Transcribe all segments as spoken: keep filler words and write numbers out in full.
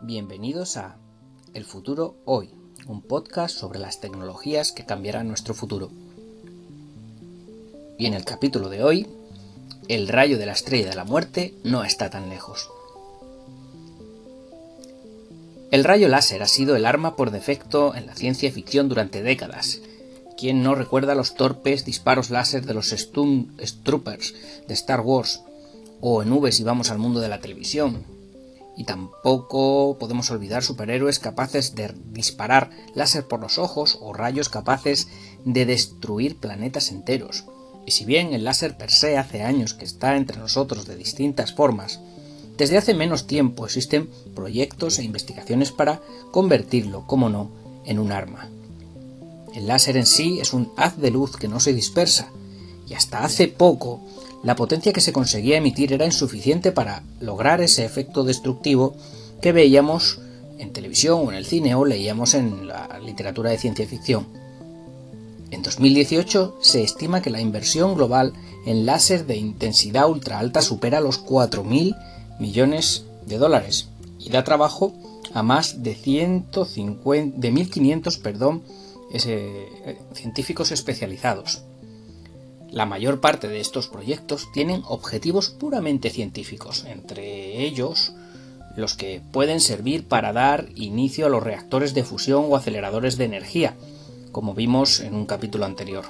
Bienvenidos a El futuro hoy, un podcast sobre las tecnologías que cambiarán nuestro futuro. Y en el capítulo de hoy, el rayo de la estrella de la muerte no está tan lejos. El rayo láser ha sido el arma por defecto en la ciencia ficción durante décadas. ¿Quién no recuerda los torpes disparos láser de los Stormtroopers de Star Wars? O en nubes si vamos al mundo de la televisión. Y tampoco podemos olvidar superhéroes capaces de disparar láser por los ojos o rayos capaces de destruir planetas enteros. Y si bien el láser per se hace años que está entre nosotros de distintas formas, desde hace menos tiempo existen proyectos e investigaciones para convertirlo, como no, en un arma. El láser en sí es un haz de luz que no se dispersa, y hasta hace poco la potencia que se conseguía emitir era insuficiente para lograr ese efecto destructivo que veíamos en televisión o en el cine o leíamos en la literatura de ciencia ficción. En dos mil dieciocho se estima que la inversión global en láser de intensidad ultra alta supera los cuatro mil millones de dólares y da trabajo a más de, ciento cincuenta, de mil quinientos perdón, ese, científicos especializados. La mayor parte de estos proyectos tienen objetivos puramente científicos, entre ellos los que pueden servir para dar inicio a los reactores de fusión o aceleradores de energía, como vimos en un capítulo anterior.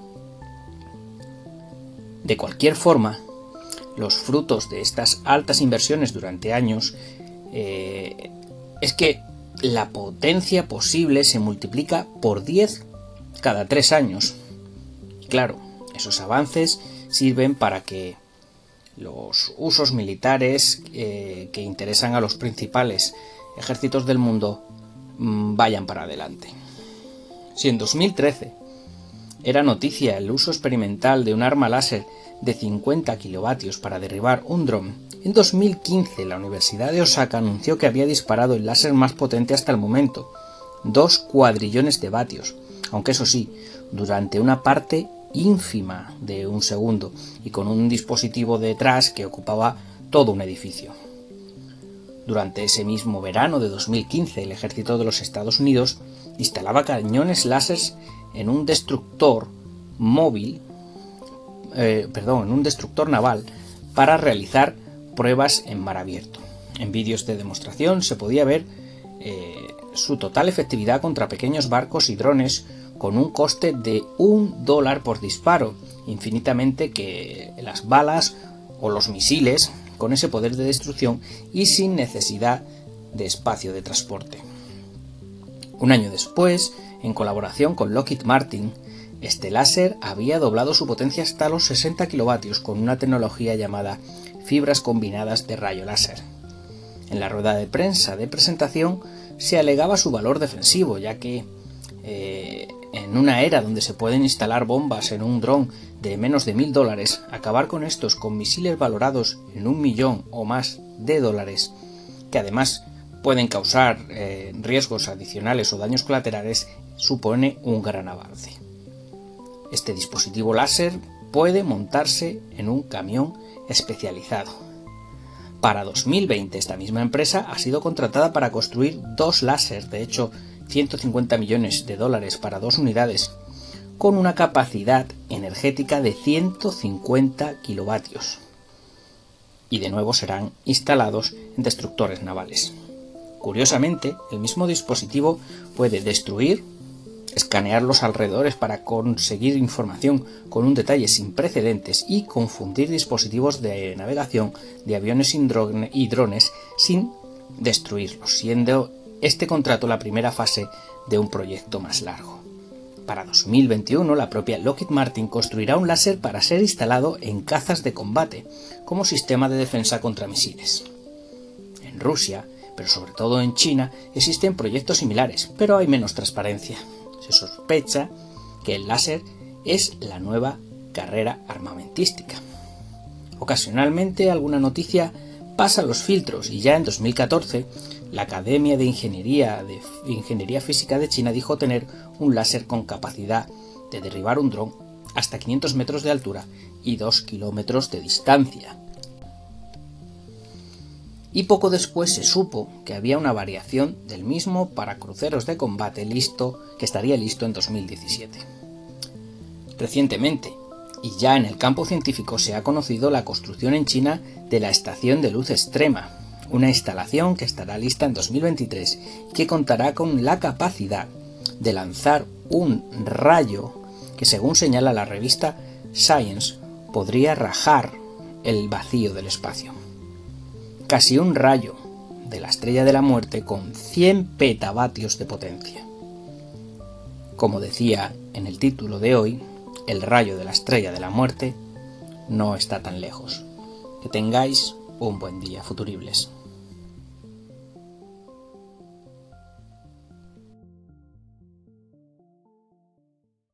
De cualquier forma, los frutos de estas altas inversiones durante años eh, es que la potencia posible se multiplica por diez cada tres años. Y claro, esos avances sirven para que los usos militares eh, que interesan a los principales ejércitos del mundo mmm, vayan para adelante. Si en dos mil trece era noticia el uso experimental de un arma láser de cincuenta kilovatios para derribar un dron, en dos mil quince la Universidad de Osaka anunció que había disparado el láser más potente hasta el momento, dos cuadrillones de vatios, aunque eso sí, durante una parte ínfima de un segundo y con un dispositivo detrás que ocupaba todo un edificio. Durante ese mismo verano de dos mil quince, el ejército de los Estados Unidos instalaba cañones láser en un destructor móvil, eh, perdón, en un destructor naval para realizar pruebas en mar abierto. En vídeos de demostración se podía ver eh, su total efectividad contra pequeños barcos y drones con un coste de un dólar por disparo, infinitamente que las balas o los misiles con ese poder de destrucción y sin necesidad de espacio de transporte. Un año después, en colaboración con Lockheed Martin, este láser había doblado su potencia hasta los sesenta kilovatios con una tecnología llamada fibras combinadas de rayo láser. En la rueda de prensa de presentación se alegaba su valor defensivo, ya que eh, en una era donde se pueden instalar bombas en un dron de menos de mil dólares, acabar con estos con misiles valorados en un millón o más de dólares, que además pueden causar eh, riesgos adicionales o daños colaterales, supone un gran avance. Este dispositivo láser puede montarse en un camión especializado. Para dos mil veinte esta misma empresa ha sido contratada para construir dos láser, de hecho ciento cincuenta millones de dólares para dos unidades, con una capacidad energética de ciento cincuenta kilovatios. Y de nuevo serán instalados en destructores navales. Curiosamente, el mismo dispositivo puede destruir, escanear los alrededores para conseguir información con un detalle sin precedentes y confundir dispositivos de navegación de aviones y drones sin destruirlos, siendo este contrato la primera fase de un proyecto más largo. Para dos mil veintiuno, la propia Lockheed Martin construirá un láser para ser instalado en cazas de combate como sistema de defensa contra misiles. En Rusia, pero sobre todo en China, existen proyectos similares, pero hay menos transparencia. Se sospecha que el láser es la nueva carrera armamentística. Ocasionalmente alguna noticia pasa los filtros y ya en dos mil catorce la Academia de Ingeniería, de Ingeniería Física de China dijo tener un láser con capacidad de derribar un dron hasta quinientos metros de altura y dos kilómetros de distancia. y poco después se supo que había una variación del mismo para cruceros de combate listo, que estaría listo en dos mil diecisiete. Recientemente, y ya en el campo científico, se ha conocido la construcción en China de la Estación de Luz Extrema, una instalación que estará lista en dos mil veintitrés y que contará con la capacidad de lanzar un rayo que, según señala la revista Science, podría rajar el vacío del espacio. Casi un rayo de la Estrella de la Muerte con cien petavatios de potencia. Como decía en el título de hoy, el rayo de la Estrella de la Muerte no está tan lejos. Que tengáis un buen día, futuribles.